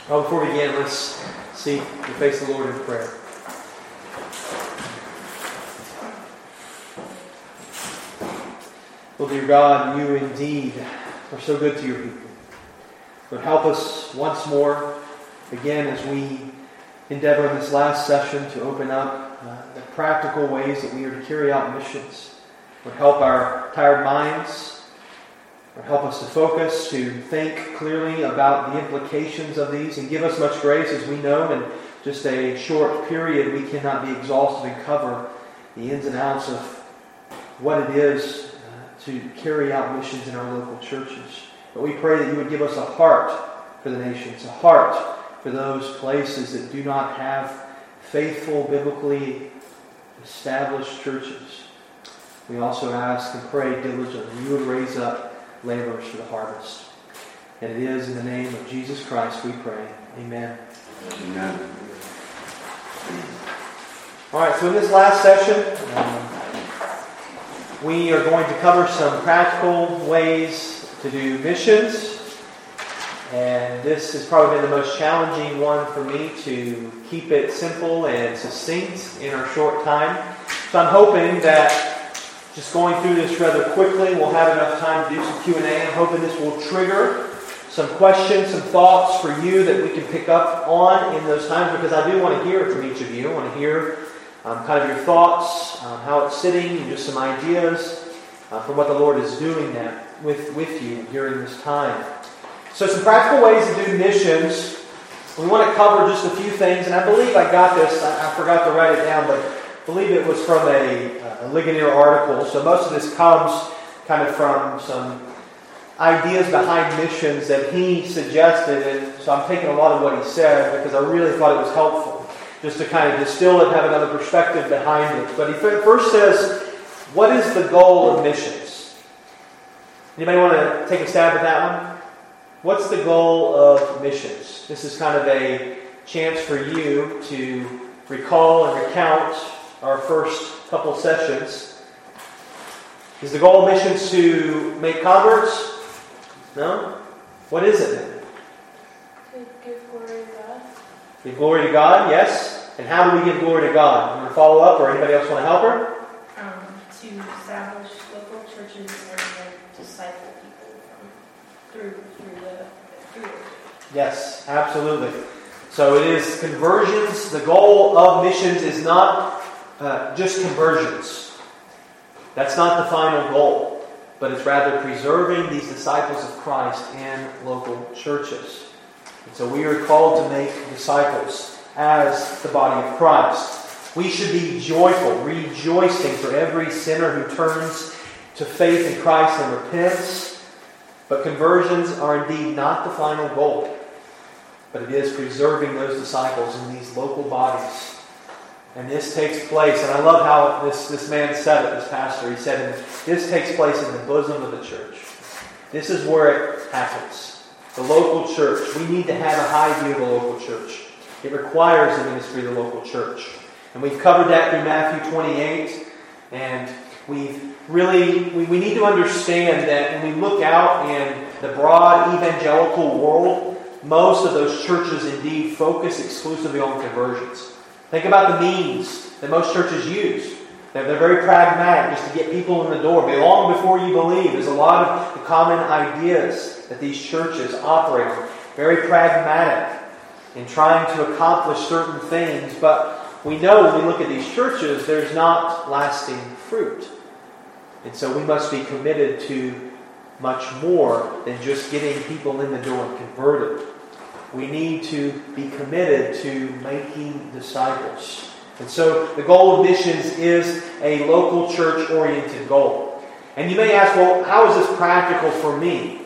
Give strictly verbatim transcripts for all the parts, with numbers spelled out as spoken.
Well, before we begin, let's seek the face of the Lord in prayer. Well, dear God, you indeed are so good to your people. Lord, help us once more, again, as we endeavor in this last session to open up uh, the practical ways that we are to carry out missions. Lord, help our tired minds. Lord, help us to focus, to think clearly about the implications of these, and give us much grace, as we know in just a short period we cannot be exhaustive and cover the ins and outs of what it is uh, to carry out missions in our local churches. But we pray that you would give us a heart for the nations, a heart for those places that do not have faithful, biblically established churches. We also ask and pray diligently you would raise up laborers for the harvest. And it is in the name of Jesus Christ we pray. Amen. Amen. All right, so in this last session, um, we are going to cover some practical ways to do missions. And this has probably been the most challenging one for me to keep it simple and succinct in our short time. So I'm hoping that just going through this rather quickly, we'll have enough time to do some Q and A. I'm hoping this will trigger some questions, some thoughts for you that we can pick up on in those times, because I do want to hear from each of you. I want to hear um, kind of your thoughts, um, how it's sitting, and just some ideas uh, from what the Lord is doing that with, with you during this time. So some practical ways to do missions. We want to cover just a few things, and I believe I got this. I, I forgot to write it down, but I believe it was from a, a Ligonier article. So most of this comes kind of from some ideas behind missions that he suggested. And so I'm taking a lot of what he said because I really thought it was helpful just to kind of distill it and have another perspective behind it. But he first says, what is the goal of missions? Anybody want to take a stab at that one? What's the goal of missions? This is kind of a chance for you to recall and recount our first couple sessions. Is the goal of missions to make converts? No? What is it then? To give glory to God. Give glory to God, yes. And how do we give glory to God? You want to follow up, or anybody else want to help her? Um, to establish local churches and then disciple people from through through the through it. Yes, absolutely. So it is conversions. The goal of missions is not uh, just conversions. That's not the final goal, but it's rather preserving these disciples of Christ in local churches. And so we are called to make disciples as the body of Christ. We should be joyful, rejoicing for every sinner who turns to faith in Christ and repents. But conversions are indeed not the final goal, but it is preserving those disciples in these local bodies. And this takes place, and I love how this, this man said it, this pastor. He said, this takes place in the bosom of the church. This is where it happens. The local church. We need to have a high view of the local church. It requires the ministry of the local church. And we've covered that through Matthew twenty-eight. And we've really, we, we need to understand that when we look out in the broad evangelical world, most of those churches indeed focus exclusively on conversions. Think about the means that most churches use. They're, they're very pragmatic, just to get people in the door. Belong before you believe. There's a lot of the common ideas that these churches operate on. Very pragmatic in trying to accomplish certain things. But we know when we look at these churches, there's not lasting fruit. And so we must be committed to much more than just getting people in the door and converted. We need to be committed to making disciples. And so the goal of missions is a local church-oriented goal. And you may ask, well, how is this practical for me?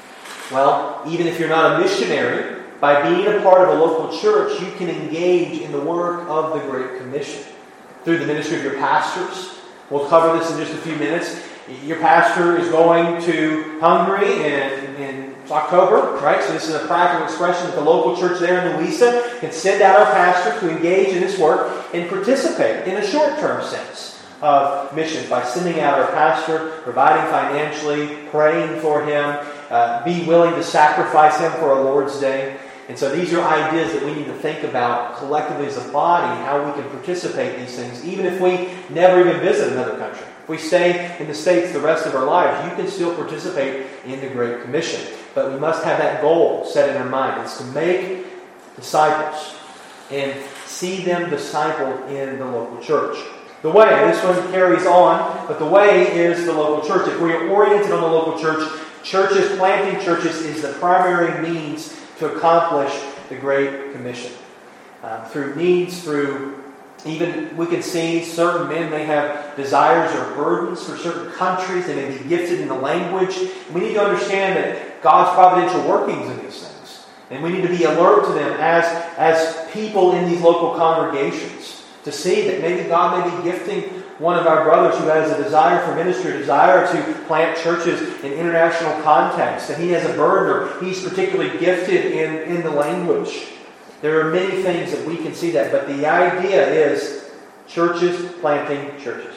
Well, even if you're not a missionary, by being a part of a local church, you can engage in the work of the Great Commission through the ministry of your pastors. We'll cover this in just a few minutes. Your pastor is going to Hungary in, in October, right? So this is a practical expression that the local church there in Louisa can send out our pastor to engage in this work and participate in a short-term sense of missions by sending out our pastor, providing financially, praying for him, uh, be willing to sacrifice him for a Lord's Day. And so these are ideas that we need to think about collectively as a body, how we can participate in these things, even if we never even visit another country. If we stay in the States the rest of our lives, you can still participate in the Great Commission. But we must have that goal set in our mind. It's to make disciples and see them discipled in the local church. The way, this one carries on, but the way is the local church. If we are oriented on the local church, churches, planting churches is the primary means to accomplish the Great Commission. Uh, through needs, through even, we can see certain men may have desires or burdens for certain countries. They may be gifted in the language. We need to understand that God's providential workings in these things. And we need to be alert to them as, as people in these local congregations to see that maybe God may be gifting one of our brothers who has a desire for ministry, a desire to plant churches in international context, that he has a burden or he's particularly gifted in, in the language. There are many things that we can see that, but the idea is churches planting churches.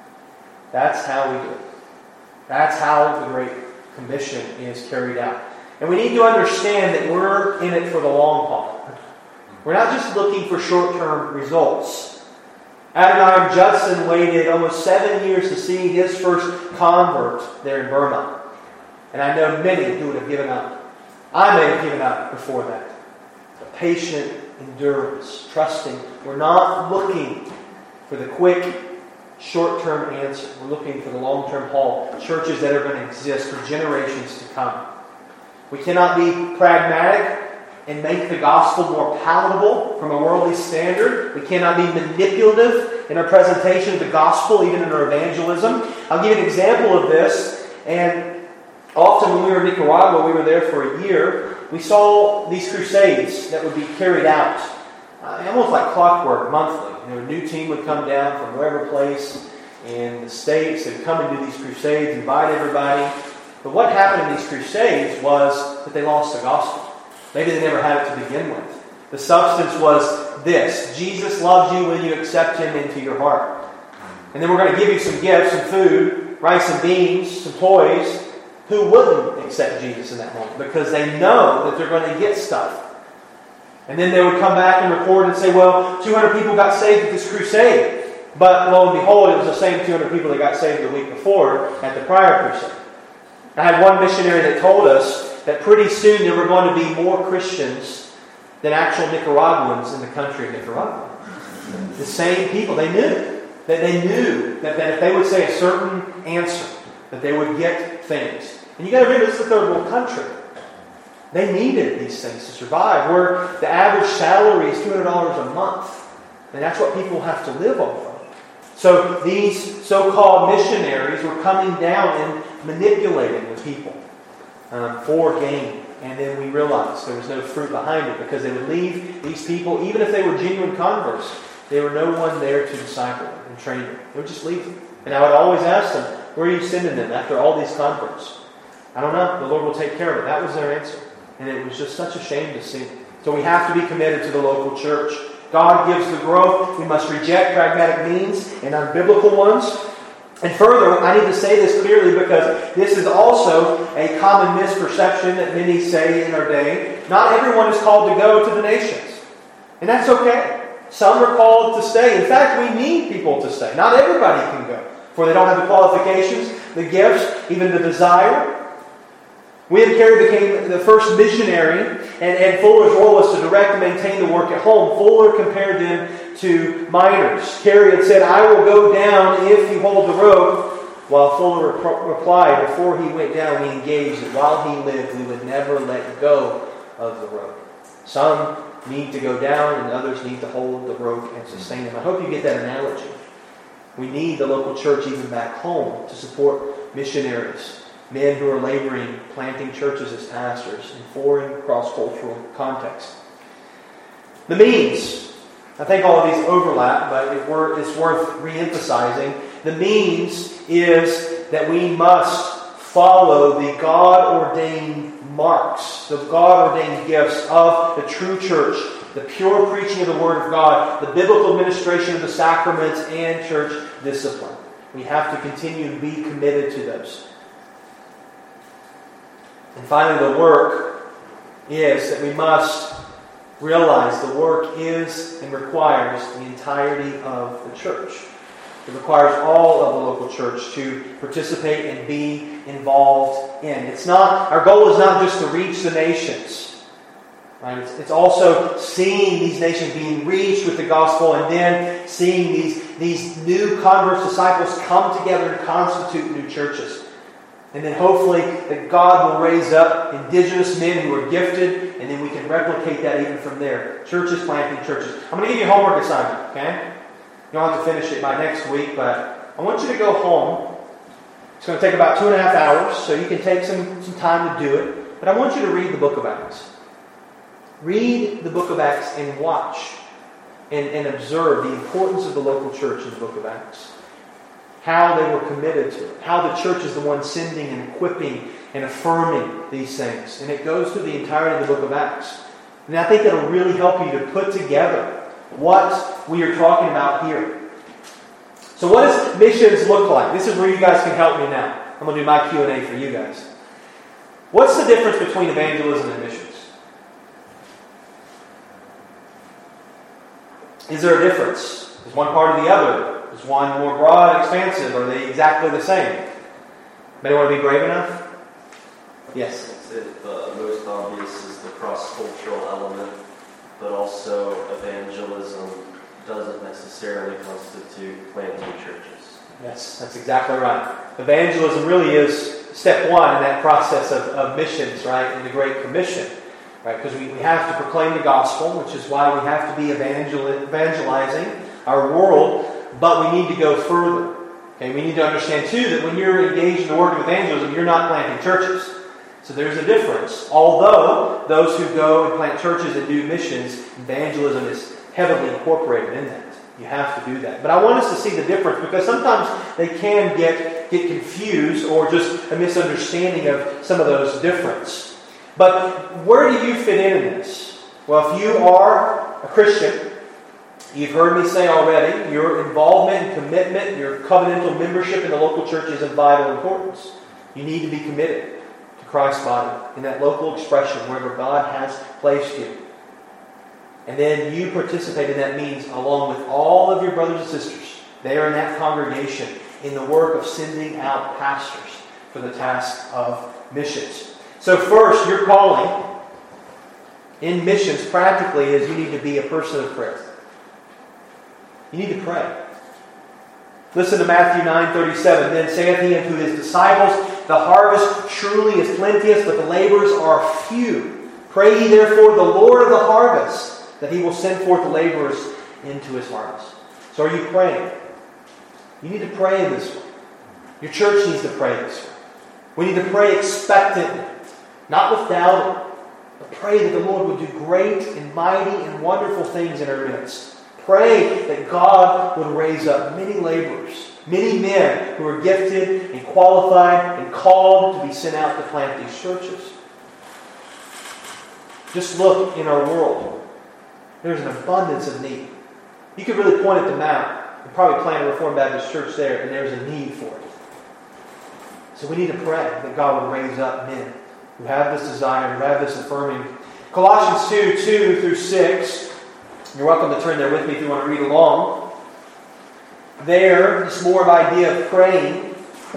That's how we do it. That's how the Great Commission is carried out. And we need to understand that we're in it for the long haul. We're not just looking for short-term results. Adoniram Judson waited almost seven years to see his first convert there in Burma. And I know many who would have given up. I may have given up before that. But patient endurance, trusting. We're not looking for the quick, short-term answer. We're looking for the long-term haul. Churches that are going to exist for generations to come. We cannot be pragmatic and make the gospel more palatable from a worldly standard. We cannot be manipulative in our presentation of the gospel, even in our evangelism. I'll give you an example of this. And often when we were in Nicaragua, we were there for a year, we saw these crusades that would be carried out. Uh, almost like clockwork, monthly. You know, a new team would come down from wherever place in the States. They'd come and do these crusades, invite everybody. But what happened in these crusades was that they lost the gospel. Maybe they never had it to begin with. The substance was this: Jesus loves you when you accept Him into your heart. And then we're going to give you some gifts, some food, rice and beans, some toys. Who wouldn't accept Jesus in that moment? Because they know that they're going to get stuff. And then they would come back and report and say, well, two hundred people got saved at this crusade. But lo and behold, it was the same two hundred people that got saved the week before at the prior crusade. I had one missionary that told us that pretty soon there were going to be more Christians than actual Nicaraguans in the country of Nicaragua. The same people. They knew. That they knew that, that if they would say a certain answer, that they would get things. And you got to remember, this is a third world country. They needed these things to survive. Where the average salary is two hundred dollars a month. And that's what people have to live off of. So these so-called missionaries were coming down and manipulating the people um, for gain. And then we realized there was no fruit behind it, because they would leave these people, even if they were genuine converts, there were no one there to disciple them and train them. They would just leave them. And I would always ask them, where are you sending them after all these converts? I don't know. The Lord will take care of it. That was their answer. And it was just such a shame to see. So we have to be committed to the local church. God gives the growth. We must reject pragmatic means and unbiblical ones. And further, I need to say this clearly, because this is also a common misperception that many say in our day. Not everyone is called to go to the nations. And that's okay. Some are called to stay. In fact, we need people to stay. Not everybody can go, for they don't have the qualifications, the gifts, even the desire. William Carey became the first missionary, and, and Fuller's role was to direct and maintain the work at home. Fuller compared them to miners. Carey had said, I will go down if you hold the rope, while Fuller rep- replied, before he went down, we engaged that while he lived, we would never let go of the rope. Some need to go down, and others need to hold the rope and sustain them. I hope you get that analogy. We need the local church even back home to support missionaries. Men who are laboring, planting churches as pastors in foreign, cross-cultural contexts. The means. I think all of these overlap, but it's worth re-emphasizing. The means is that we must follow the God-ordained marks, the God-ordained gifts of the true church, the pure preaching of the Word of God, the biblical administration of the sacraments, and church discipline. We have to continue to be committed to those. And finally, the work is that we must realize the work is and requires the entirety of the church. It requires all of the local church to participate and be involved in. It's not, our goal is not just to reach the nations. Right? It's, it's also seeing these nations being reached with the gospel, and then seeing these, these new converts, disciples come together and constitute new churches. And then hopefully that God will raise up indigenous men who are gifted, and then we can replicate that even from there. Churches planting churches. I'm going to give you a homework assignment, okay? You don't have to finish it by next week, but I want you to go home. It's going to take about two and a half hours, so you can take some, some time to do it. But I want you to read the book of Acts. Read the book of Acts and watch and, and observe the importance of the local church in the book of Acts. How they were committed to it. How the church is the one sending and equipping and affirming these things. And it goes through the entirety of the book of Acts. And I think that'll really help you to put together what we are talking about here. So what does missions look like? This is where you guys can help me now. I'm going to do my Q and A for you guys. What's the difference between evangelism and missions? Is there a difference? Is one part or the other? Is one more broad, expansive? Are they exactly the same? Anybody want to be brave enough? Yes. The uh, most obvious is the cross-cultural element, but also evangelism doesn't necessarily constitute planting churches. Yes, that's exactly right. Evangelism really is step one in that process of, of missions, right, in the Great Commission. Right, because we, we have to proclaim the gospel, which is why we have to be evangel- evangelizing our world, but we need to go further. Okay, we need to understand, too, that when you're engaged in the work of evangelism, you're not planting churches. So there's a difference. Although those who go and plant churches and do missions, evangelism is heavily incorporated in that. You have to do that. But I want us to see the difference, because sometimes they can get, get confused or just a misunderstanding of some of those differences. But where do you fit in in this? Well, if you are a Christian, you've heard me say already, your involvement and commitment, your covenantal membership in the local church is of vital importance. You need to be committed to Christ's body in that local expression wherever God has placed you. And then you participate in that means along with all of your brothers and sisters there in that congregation in the work of sending out pastors for the task of missions. So first, your calling in missions practically is you need to be a person of prayer. You need to pray. Listen to Matthew nine thirty-seven. Then saith he unto his disciples, the harvest truly is plenteous, but the laborers are few. Pray ye therefore the Lord of the harvest, that he will send forth the laborers into his harvest. So are you praying? You need to pray in this way. Your church needs to pray this way. We need to pray expectantly. Not with doubt, but pray that the Lord would do great and mighty and wonderful things in our midst. Pray that God would raise up many laborers, many men who are gifted and qualified and called to be sent out to plant these churches. Just look in our world. There's an abundance of need. You could really point at the map and probably plant a Reformed Baptist church there, and there's a need for it. So we need to pray that God would raise up men who have this desire, who have this affirming. Colossians two, two through six. You're welcome to turn there with me if you want to read along. There, it's more of an idea of praying.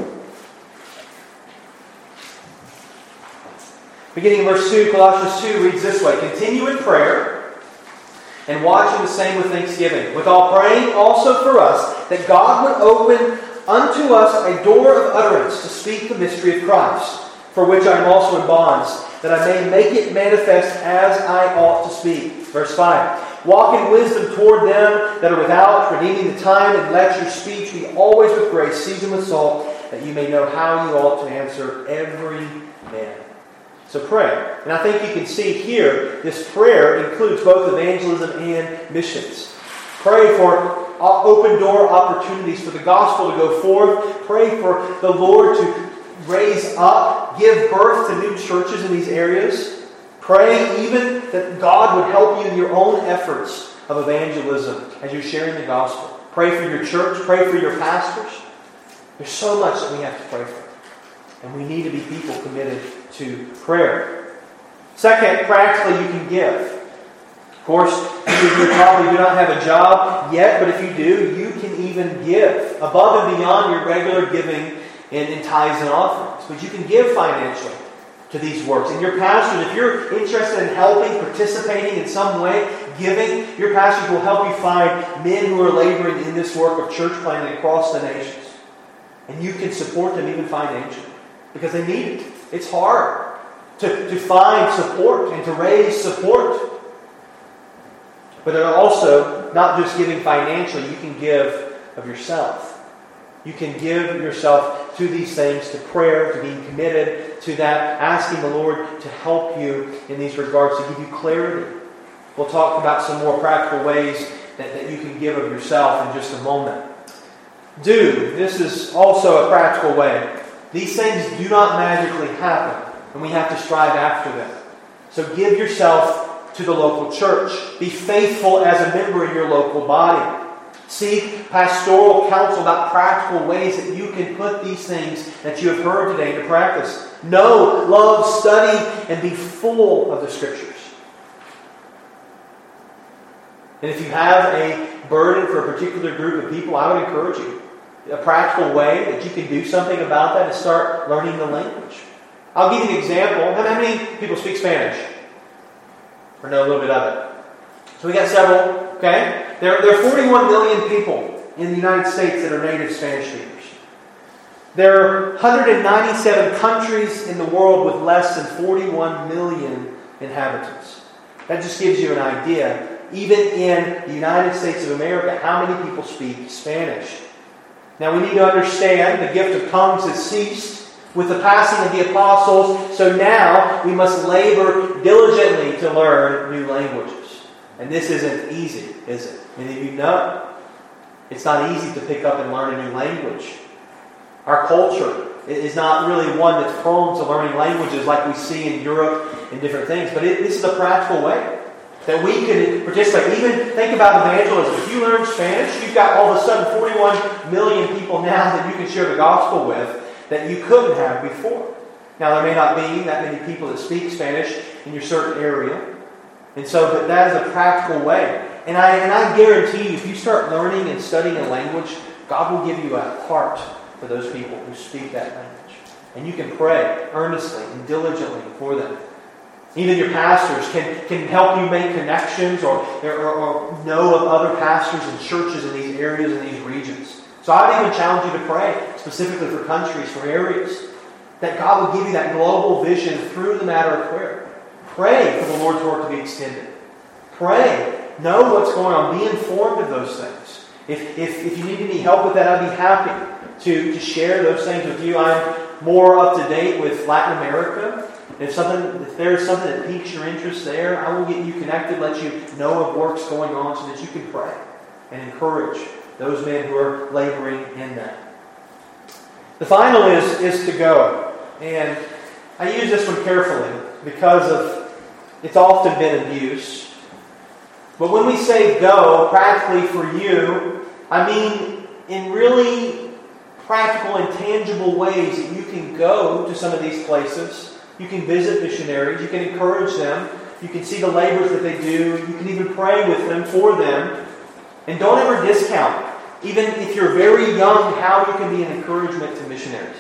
Beginning in verse two, Colossians two reads this way. Continue in prayer and watching the same with thanksgiving. With all praying also for us, that God would open unto us a door of utterance to speak the mystery of Christ, for which I am also in bonds, that I may make it manifest as I ought to speak. Verse five. Walk in wisdom toward them that are without, redeeming the time, and let your speech be always with grace, seasoned with salt, that you may know how you ought to answer every man. So pray. And I think you can see here, this prayer includes both evangelism and missions. Pray for open door opportunities for the gospel to go forth. Pray for the Lord to raise up, give birth to new churches in these areas. Pray even that God would help you in your own efforts of evangelism as you're sharing the gospel. Pray for your church. Pray for your pastors. There's so much that we have to pray for. And we need to be people committed to prayer. Second, practically you can give. course, many of you probably do not have a job yet, but if you do, you can even give above and beyond your regular giving in, in tithes and offerings. But you can give financially to these works. And your pastors, if you're interested in helping, participating in some way, giving, your pastors will help you find men who are laboring in this work of church planting across the nations. And you can support them even financially because they need it. It's hard to, to find support and to raise support. But also, not just giving financially, you can give of yourself. You can give yourself to these things, to prayer, to being committed to that, asking the Lord to help you in these regards, to give you clarity. We'll talk about some more practical ways that, that you can give of yourself in just a moment. Do. This is also a practical way. These things do not magically happen, and we have to strive after them. So give yourself to the local church. Be faithful as a member in your local body. Seek pastoral counsel about practical ways that you can put these things that you have heard today into practice. Know, love, study, and be full of the Scriptures. And if you have a burden for a particular group of people, I would encourage you. A practical way that you can do something about that is start learning the language. I'll give you an example. How many people speak Spanish? Or know a little bit of it? So we got several, okay? There, there are forty-one million people in the United States that are native Spanish speakers. There are one hundred ninety-seven countries in the world with less than forty-one million inhabitants. That just gives you an idea. Even in the United States of America, how many people speak Spanish? Now we need to understand the gift of tongues has ceased with the passing of the apostles, so now we must labor diligently to learn new languages. And this isn't easy, is it? Many of you know. It's not easy to pick up and learn a new language. Our culture is not really one that's prone to learning languages like we see in Europe and different things, but it, this is a practical way that we can participate. Even think about evangelism. If you learn Spanish, you've got all of a sudden forty-one million people now that you can share the gospel with that you couldn't have before. Now, there may not be that many people that speak Spanish in your certain area. And so, but that is a practical way. And I, and I guarantee you, if you start learning and studying a language, God will give you a heart for those people who speak that language. And you can pray earnestly and diligently for them. Even your pastors can, can help you make connections or, or, or know of other pastors and churches in these areas and these regions. So I would even challenge you to pray specifically for countries, for areas, that God will give you that global vision through the matter of prayer. Pray for the Lord's work to be extended. Pray. Know what's going on. Be informed of those things. If, if, if you need any help with that, I'd be happy to, to share those things with you. I'm more up to date with Latin America. If something, if there's something that piques your interest there, I will get you connected, let you know of works going on so that you can pray and encourage those men who are laboring in that. The final is, is to go. And I use this one carefully because of it's often been abused. But when we say go, practically for you, I mean in really practical and tangible ways that you can go to some of these places. You can visit missionaries. You can encourage them. You can see the labors that they do. You can even pray with them, for them. And don't ever discount, even if you're very young, how you can be an encouragement to missionaries.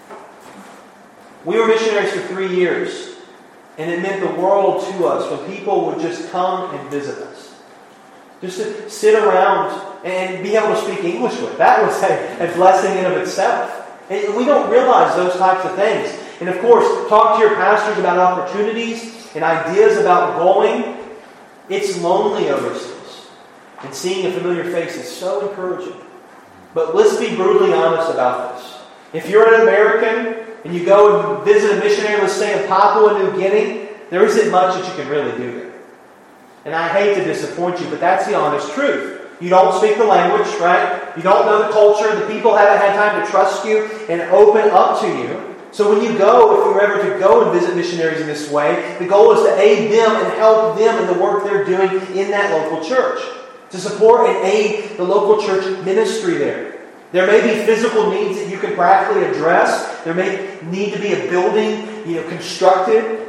We were missionaries for three years. And it meant the world to us when people would just come and visit us. Just to sit around and be able to speak English with. That was a, a blessing in of itself. And we don't realize those types of things. And of course, talk to your pastors about opportunities and ideas about going. It's lonely overseas. And seeing a familiar face is so encouraging. But let's be brutally honest about this. If you're an American and you go and visit a missionary, let's say in Papua New Guinea, there isn't much that you can really do there. And I hate to disappoint you, but that's the honest truth. You don't speak the language, right? You don't know the culture. The people haven't had time to trust you and open up to you. So when you go, if you're ever to go and visit missionaries in this way, the goal is to aid them and help them in the work they're doing in that local church. To support and aid the local church ministry there. There may be physical needs that you can practically address. There may need to be a building, you know, constructed.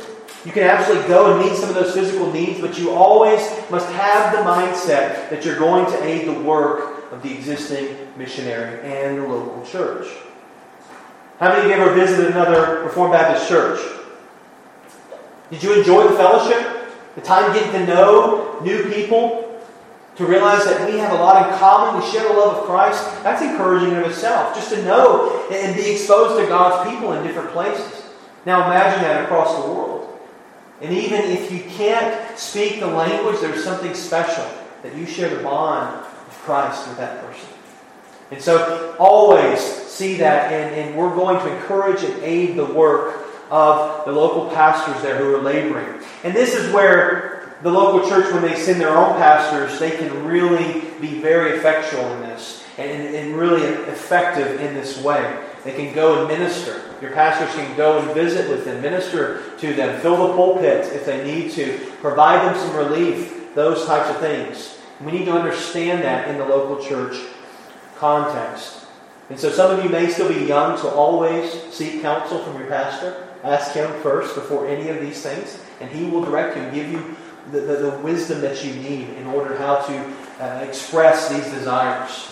You can absolutely go and meet some of those physical needs, but you always must have the mindset that you're going to aid the work of the existing missionary and the local church. How many of you ever visited another Reformed Baptist church? Did you enjoy the fellowship? The time getting to know new people? To realize that we have a lot in common, we share the love of Christ? That's encouraging in itself. Just to know and be exposed to God's people in different places. Now imagine that across the world. And even if you can't speak the language, there's something special that you share the bond of Christ with that person. And so always see that, and, and we're going to encourage and aid the work of the local pastors there who are laboring. And this is where the local church, when they send their own pastors, they can really be very effectual in this and, and really effective in this way. They can go and minister. Your pastors can go and visit with them, minister to them, fill the pulpit if they need to, provide them some relief, those types of things. We need to understand that in the local church context. And so some of you may still be young, so always seek counsel from your pastor. Ask him first before any of these things, and he will direct you and give you the, the, the wisdom that you need in order how to uh, express these desires.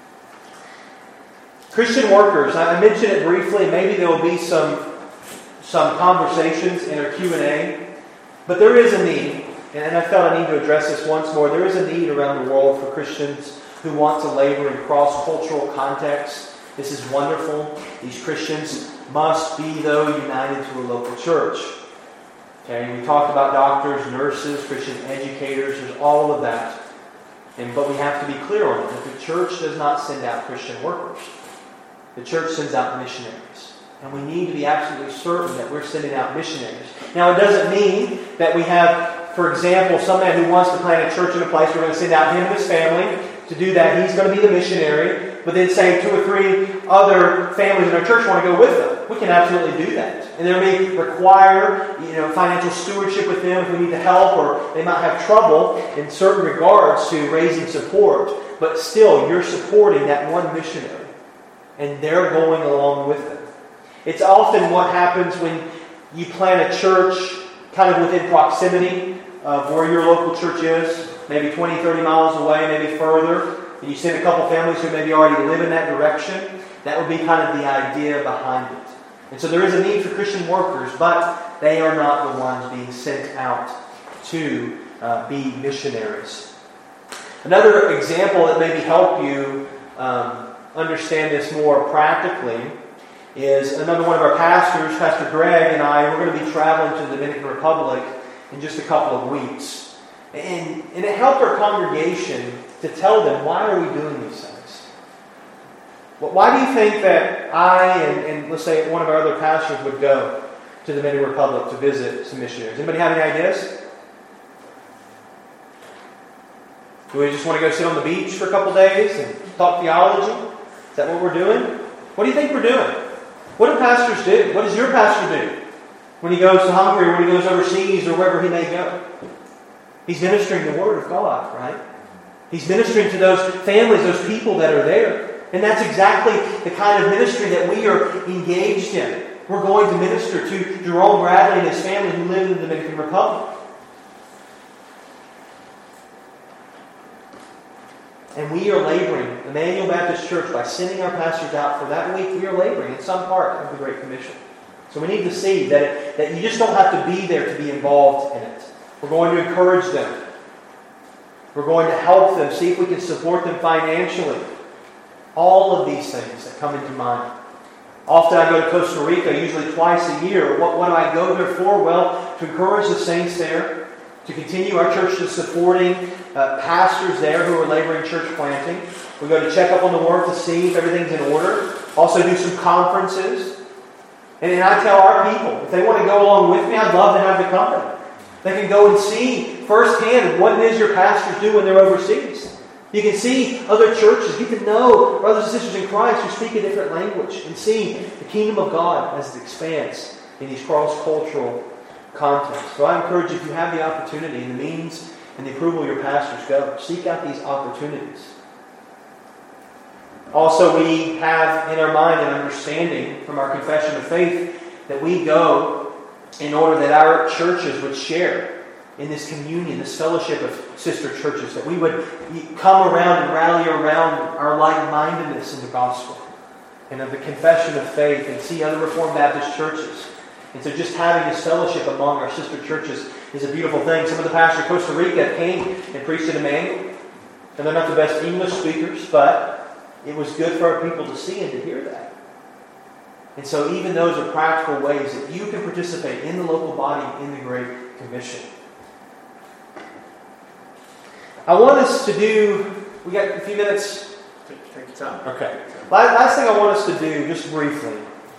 Christian workers, I mentioned it briefly, and maybe there will be some, some conversations in our Q and A, but there is a need, and I felt I need to address this once more. There is a need around the world for Christians who want to labor in cross-cultural contexts. This is wonderful. These Christians must be, though, united to a local church. Okay, we talked about doctors, nurses, Christian educators, there's all of that. And, but we have to be clear on it, that the church does not send out Christian workers. The church sends out missionaries. And we need to be absolutely certain that we're sending out missionaries. Now, it doesn't mean that we have, for example, some man who wants to plant a church in a place, we're going to send out him and his family. To do that, he's going to be the missionary. But then say two or three other families in our church want to go with them. We can absolutely do that. And there may require, you know, financial stewardship with them if we need to help, or they might have trouble in certain regards to raising support. But still, you're supporting that one missionary. And they're going along with them. It's often what happens when you plant a church kind of within proximity of where your local church is, maybe twenty, thirty miles away, maybe further, and you send a couple families who maybe already live in that direction. That would be kind of the idea behind it. And so there is a need for Christian workers, but they are not the ones being sent out to uh, be missionaries. Another example that maybe help you um, understand this more practically is another one of our pastors, Pastor Greg, and I, we're going to be traveling to the Dominican Republic in just a couple of weeks. And, and it helped our congregation to tell them, why are we doing these things? Well, why do you think that I and, and let's say one of our other pastors would go to the Dominican Republic to visit some missionaries? Anybody have any ideas? Do we just want to go sit on the beach for a couple days and talk theology? Is that what we're doing? What do you think we're doing? What do pastors do? What does your pastor do when he goes to Hungary, or when he goes overseas, or wherever he may go? He's ministering the Word of God, right? He's ministering to those families, those people that are there. And that's exactly the kind of ministry that we are engaged in. We're going to minister to Jerome Bradley and his family who live in the Dominican Republic. And we are laboring, Emmanuel Baptist Church, by sending our pastors out for that week, we are laboring in some part of the Great Commission. So we need to see that, it, that you just don't have to be there to be involved in it. We're going to encourage them. We're going to help them, see if we can support them financially. All of these things that come into mind. Often I go to Costa Rica, usually twice a year. What, what do I go there for? Well, to encourage the saints there, to continue our church to supporting uh, pastors there who are laboring church planting. We go to check up on the work to see if everything's in order. Also do some conferences. And then I tell our people, if they want to go along with me, I'd love to have the company. They can go and see firsthand what it is your pastors do when they're overseas. You can see other churches. You can know brothers and sisters in Christ who speak a different language and see the kingdom of God as it expands in these cross-cultural contexts. So I encourage you, if you have the opportunity and the means and the approval of your pastors, go. Seek out these opportunities. Also, we have in our mind an understanding from our confession of faith that we go in order that our churches would share in this communion, this fellowship of sister churches, that we would come around and rally around our like-mindedness in the gospel and of the confession of faith, and see other Reformed Baptist churches. And so just having this fellowship among our sister churches is a beautiful thing. Some of the pastors of Costa Rica came and preached at Emmanuel, and they're not the best English speakers, but it was good for our people to see and to hear that. And so even those are practical ways that you can participate in the local body in the Great Commission. I want us to do, we got a few minutes? Take, take your time. Okay. Last thing I want us to do, just briefly,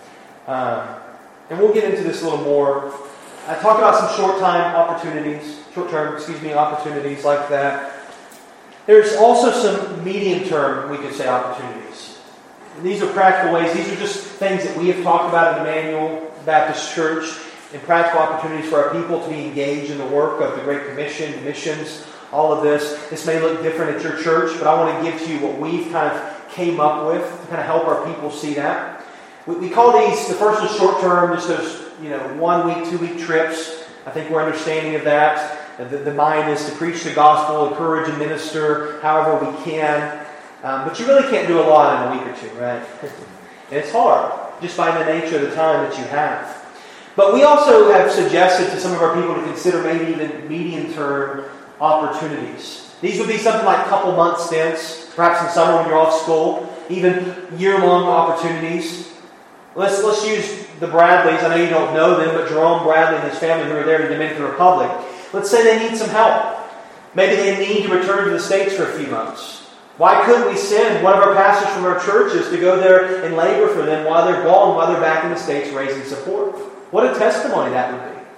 um, and we'll get into this a little more. I talked about some short-time opportunities, short-term, excuse me, opportunities like that. There's also some medium-term, we could say, opportunities. And these are practical ways. These are just things that we have talked about at Emmanuel Baptist Church, and practical opportunities for our people to be engaged in the work of the Great Commission, missions, all of this. This may look different at your church, but I want to give to you what we've kind of came up with to kind of help our people see that. We, we call these, the first is short-term, just those, you know, one-week, two-week trips. I think we're understanding of that. The, the mind is to preach the gospel, encourage and minister however we can. Um, but you really can't do a lot in a week or two, right? And it's hard, just by the nature of the time that you have. But we also have suggested to some of our people to consider maybe even medium-term opportunities. These would be something like couple month stints, perhaps in summer when you're off school, even year-long opportunities. Let's let's use the Bradleys. I know you don't know them, but Jerome Bradley and his family who are there in the Dominican Republic. Let's say they need some help. Maybe they need to return to the States for a few months. Why couldn't we send one of our pastors from our churches to go there and labor for them while they're gone, while they're back in the States raising support? What a testimony that would be.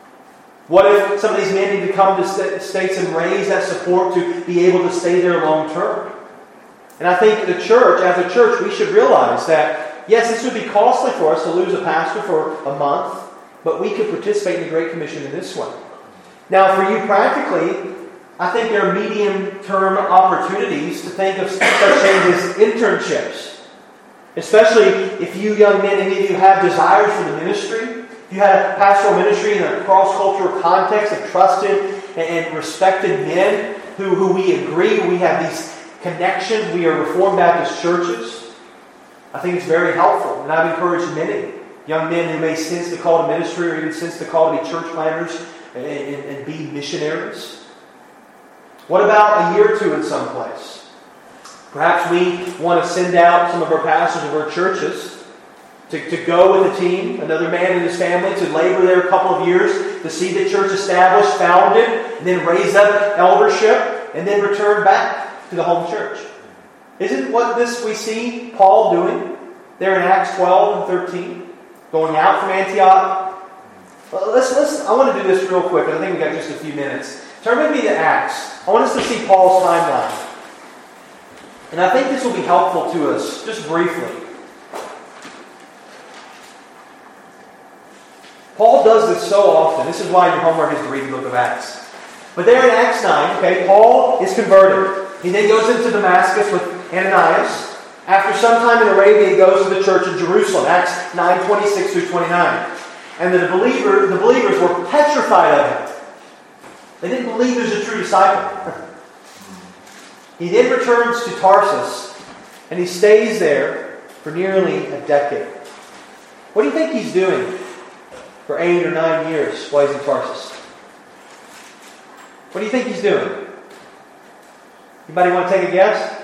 What if some of these men need to come to the States and raise that support to be able to stay there long term? And I think the church, as a church, we should realize that, yes, this would be costly for us to lose a pastor for a month, but we could participate in the Great Commission in this way. Now, for you practically, I think there are medium-term opportunities to think of such things as internships. Especially if you young men, any of you have desires for the ministry. If you had a pastoral ministry in a cross-cultural context of trusted and respected men who, who we agree, we have these connections, we are Reformed Baptist churches, I think it's very helpful. And I've encouraged many young men who may sense the call to ministry or even sense the call to be church planters and, and, and be missionaries. What about a year or two in some place? Perhaps we want to send out some of our pastors of our churches to, to go with a team, another man and his family, to labor there a couple of years, to see the church established, founded, and then raise up eldership, and then return back to the home church. Isn't what this we see Paul doing there in Acts twelve and thirteen? Going out from Antioch. Well, let's, let's, I want to do this real quick, and I think we've got just a few minutes. Turn with me to Acts. I want us to see Paul's timeline. And I think this will be helpful to us, just briefly. Paul does this so often. This is why your homework is to read the book of Acts. But there in Acts nine, okay, Paul is converted. He then goes into Damascus with Ananias. After some time in Arabia, he goes to the church in Jerusalem. Acts nine, twenty-six through twenty-nine. And the, believer, the believers were petrified of him. They didn't believe he was a true disciple. He then returns to Tarsus, and he stays there for nearly a decade. What do you think he's doing for eight or nine years while he's in Tarsus? What do you think he's doing? Anybody want to take a guess?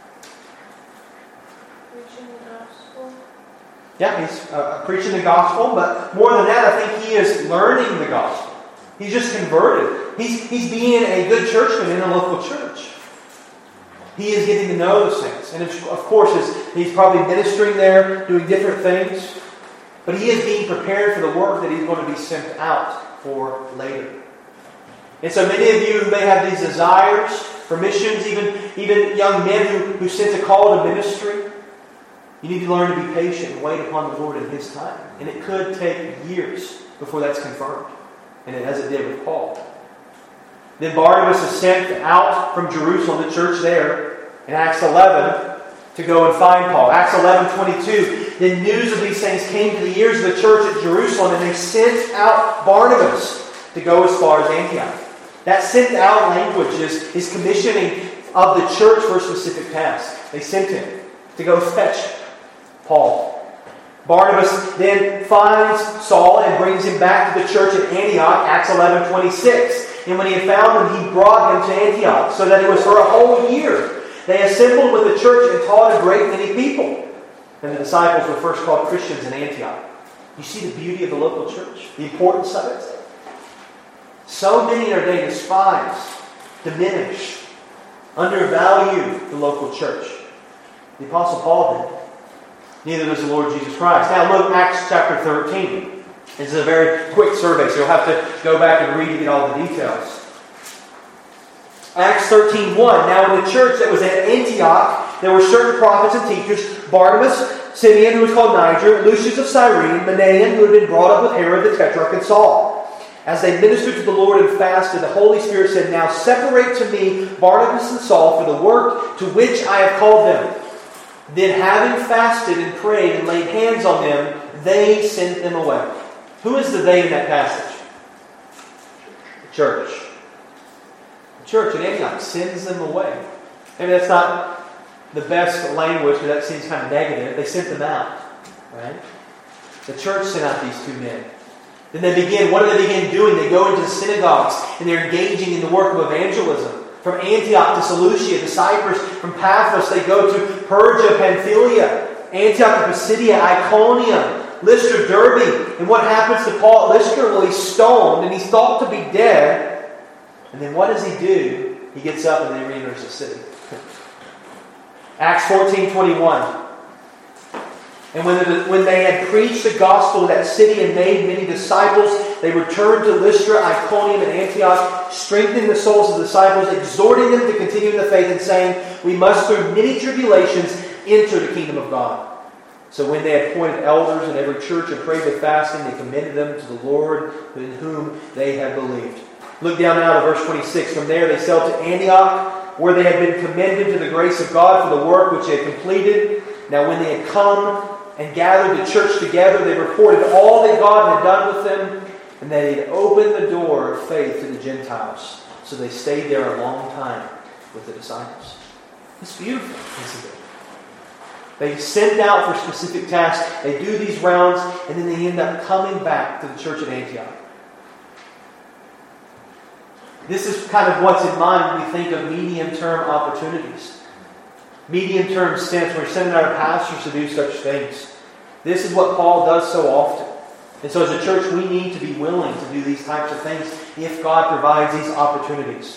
Preaching the gospel. Yeah, he's uh, preaching the gospel, but more than that, I think he is learning the gospel. He's just converted. He's, he's being a good churchman in a local church. He is getting to know the saints. And of course, he's probably ministering there, doing different things. But he is being prepared for the work that he's going to be sent out for later. And so many of you may have these desires for missions, even, even young men who, who sense a call to ministry. You need to learn to be patient and wait upon the Lord in His time. And it could take years before that's confirmed. And it, as it did with Paul. Then Barnabas is sent out from Jerusalem, the church there, in Acts eleven, to go and find Paul. Acts eleven twenty-two, then news of these things came to the ears of the church at Jerusalem, and they sent out Barnabas to go as far as Antioch. That sent out language is, is commissioning of the church for a specific task. They sent him to go fetch Paul. Barnabas then finds Saul and brings him back to the church at Antioch, Acts eleven twenty-six. And when he had found him, he brought him to Antioch, so that it was for a whole year. They assembled with the church and taught a great many people. And the disciples were first called Christians in Antioch. You see the beauty of the local church, the importance of it. So many in our day despise, diminish, undervalue the local church. The Apostle Paul did. Neither does the Lord Jesus Christ. Now look, Acts chapter thirteen. This is a very quick survey, so you'll have to go back and read to get all the details. Acts thirteen one. Now in the church that was at Antioch, there were certain prophets and teachers, Barnabas, Simeon, who was called Niger, Lucius of Cyrene, Manaen, who had been brought up with Herod the Tetrarch, and Saul. As they ministered to the Lord and fasted, the Holy Spirit said, Now separate to me Barnabas and Saul for the work to which I have called them. Then having fasted and prayed and laid hands on them, they sent them away. Who is the they in that passage? The church. The church in Antioch sends them away. Maybe that's not the best language, because that seems kind of negative. They sent them out. Right? The church sent out these two men. Then they begin, what do they begin doing? They go into the synagogues and they're engaging in the work of evangelism. From Antioch to Seleucia to Cyprus, from Paphos they go to Perga, Pamphylia, Antioch, Pisidia, Iconium, Lystra, Derbe. And what happens to Paul at Lystra? Well, he's stoned and he's thought to be dead. And then what does he do? He gets up and then he re-enters the city. Acts fourteen twenty-one. And when, the, when they had preached the gospel of that city and made many disciples, they returned to Lystra, Iconium, and Antioch, strengthening the souls of the disciples, exhorting them to continue in the faith, and saying, We must through many tribulations enter the kingdom of God. So when they had appointed elders in every church and prayed with fasting, they commended them to the Lord in whom they had believed. Look down now to verse twenty-six. From there they sailed to Antioch, where they had been commended to the grace of God for the work which they had completed. Now when they had come and gathered the church together, they reported all that God had done with them, and that He had opened the door of faith to the Gentiles. So they stayed there a long time with the disciples. It's beautiful, isn't it? They sent out for specific tasks. They do these rounds, and then they end up coming back to the church at Antioch. This is kind of what's in mind when we think of medium-term opportunities. Medium-term stints. We're sending our pastors to do such things. This is what Paul does so often. And so as a church, we need to be willing to do these types of things if God provides these opportunities.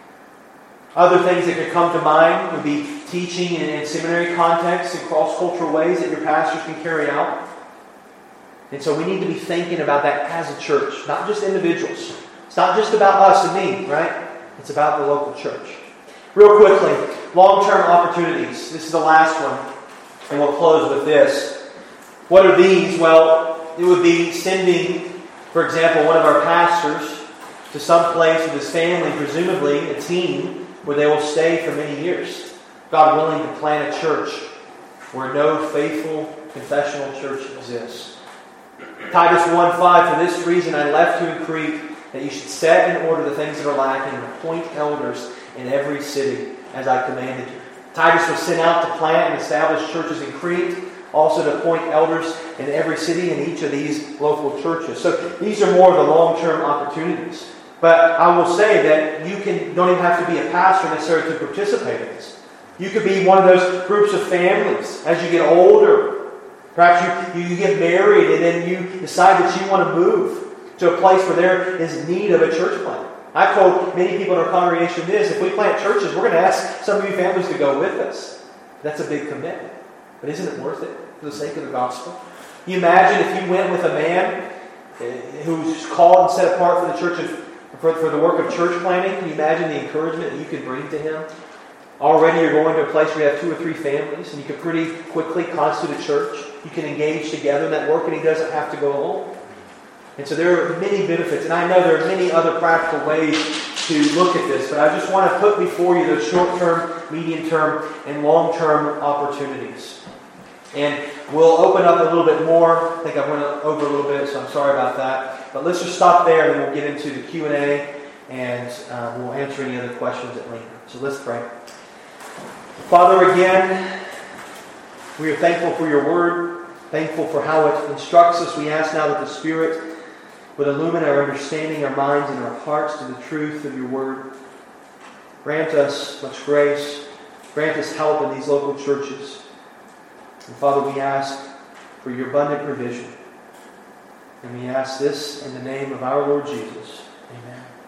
Other things that could come to mind would be teaching in, in seminary contexts and cross-cultural ways that your pastors can carry out. And so we need to be thinking about that as a church, not just individuals. It's not just about us and me, right? It's about the local church. Real quickly, long-term opportunities. This is the last one, and we'll close with this. What are these? Well, it would be sending, for example, one of our pastors to some place with his family, presumably a team, where they will stay for many years. God willing to plant a church where no faithful confessional church exists. Titus one five, For this reason I left you in Crete, that you should set in order the things that are lacking and appoint elders in every city, as I commanded you. Titus was sent out to plant and establish churches in Crete, also to appoint elders in every city in each of these local churches. So these are more of the long-term opportunities. But I will say that you can don't even have to be a pastor necessarily to participate in this. You could be one of those groups of families as you get older. Perhaps you, you get married and then you decide that you want to move to a place where there is need of a church plant. I've told many people in our congregation this: if we plant churches, we're going to ask some of you families to go with us. That's a big commitment. But isn't it worth it for the sake of the gospel? Can you imagine if you went with a man who's called and set apart for the church of, for, for the work of church planting? Can you imagine the encouragement that you could bring to him? Already you're going to a place where you have two or three families, and you can pretty quickly constitute a church. You can engage together in that work, and he doesn't have to go alone. And so there are many benefits, and I know there are many other practical ways to look at this, but I just want to put before you those short-term, medium-term, and long-term opportunities. And We'll open up a little bit more. I think I went over a little bit, so I'm sorry about that. But let's just stop there, and then we'll get into the Q and A, and uh, we'll answer any other questions that linger. So let's pray. Father, again, we are thankful for your word, thankful for how it instructs us. We ask now that the Spirit would illumine our understanding, our minds, and our hearts to the truth of your word. Grant us much grace. Grant us help in these local churches. And Father, we ask for your abundant provision. And we ask this in the name of our Lord Jesus. Amen.